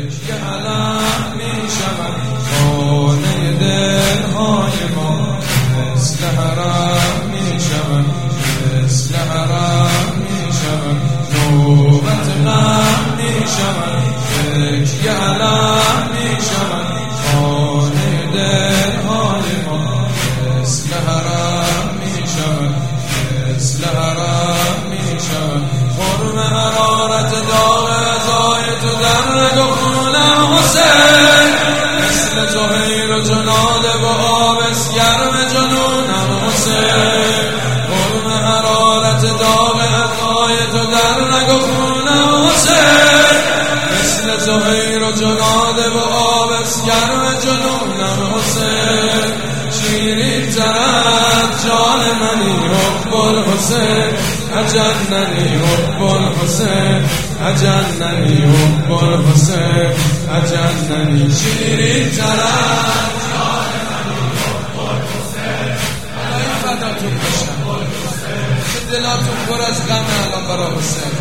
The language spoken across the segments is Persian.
تکیه علم می شود خانه دلهای ما، مثل حرم می شود، مثل حرم می شود، نوبت غم می شود تکیه علم می شود خانه دلهای ما، مثل حرم می شود، مثل حرم می شود. خرم حرارت داغ رضای تو در رگ و خونم حسین، مثل زهیر و جناد و آبس گرم جنونم حسین. خرم حرارت داغ رضای تو در رگ و خونم حسین، مثل زهیر و جناد و آبس گرم جنونم حسین. شیرین ترد جان منی حب الحسین، اجننی حب الحسین، اجننی حب الحسین، اجننی. شیرین ترد جان منی حب الحسین، الهی فداتون بشم که دلاتون پر از غمه الان برای حسین.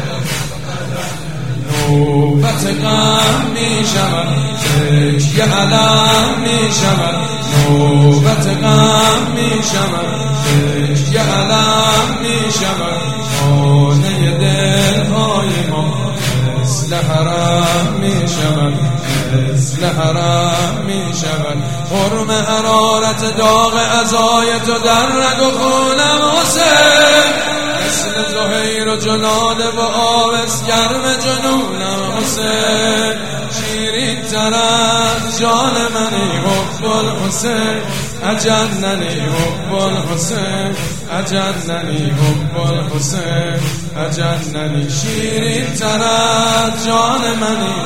نوبت غم می شود تکیه علم می شود، نوبت غم می شود تکیه علم می شود خانه دلهای ما، مثل حرم می شود، مثل حرم می شود. حرم حرارت داغ عزای تو در رگ و خونم حسین، مثل زهیر و جناد و آبس گرم جنونم حسین. شیرین تر از جان منی حب الحسین، اجننی حب الحسین، اجننی حب الحسین، اجننی. شیرین تر از جان منی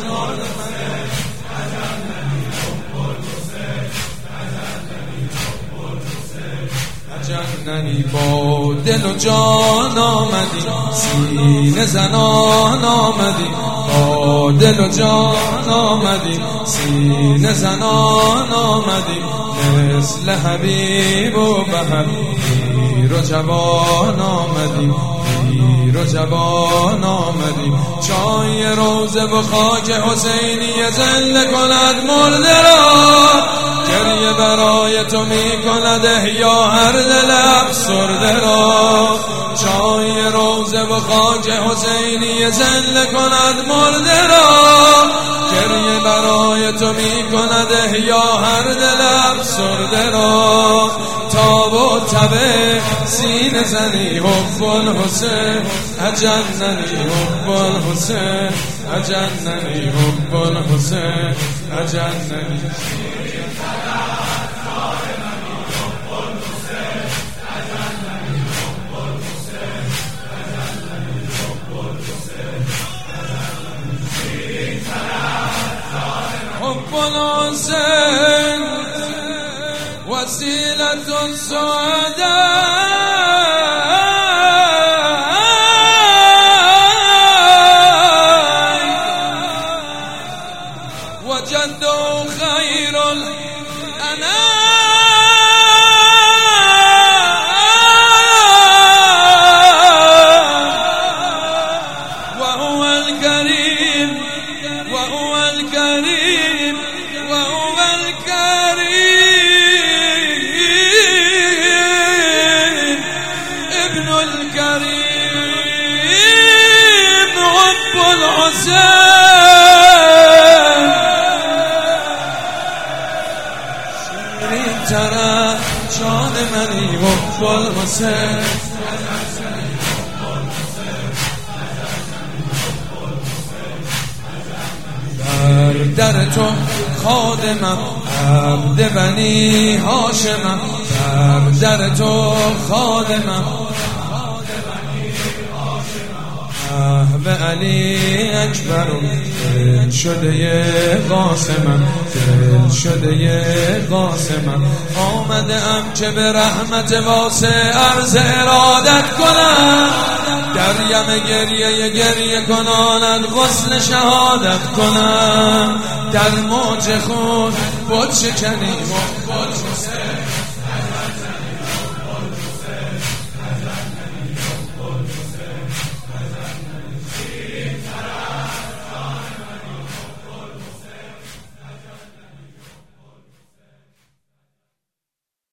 جننی. با دل و جان آمدی سینه زنان آمدی، با دل و جان آمدی سینه زنان آمدی، مثل حبیب و بهر پیر و جوان آمدی، پیر و جوان آمدی. چای روزه و خاک حسینی زنده کند مرده را، گریه برای تو می کند احیا هر دل افسرده را. چای روزه و خاک حسینی زنده کند مرده را، گریه برای تو می کند احیا هر دل افسرده را. تاب و تبه سینه زنی حب الحسین، اجننی حب الحسین، اجننی حب الحسین، اجننی. حب الحسين وسيلة السعداء، وجده خير الأنام، وهو الكريم، وهو الكريم، وهو الكريم، ابن الكريم حب الحسين. شیرین تر جان منی حب الحسین، در تو خادمم عبد بنی هاشمم، در تو خادمم به علی اکبرم، دل شده قاسمم، دل شده قاسمم. آمده ام که به رحمت واسع عرض ارادت کنم، دریم گریه کناند غسل شهادت کنم، در موج خود بود شکنیم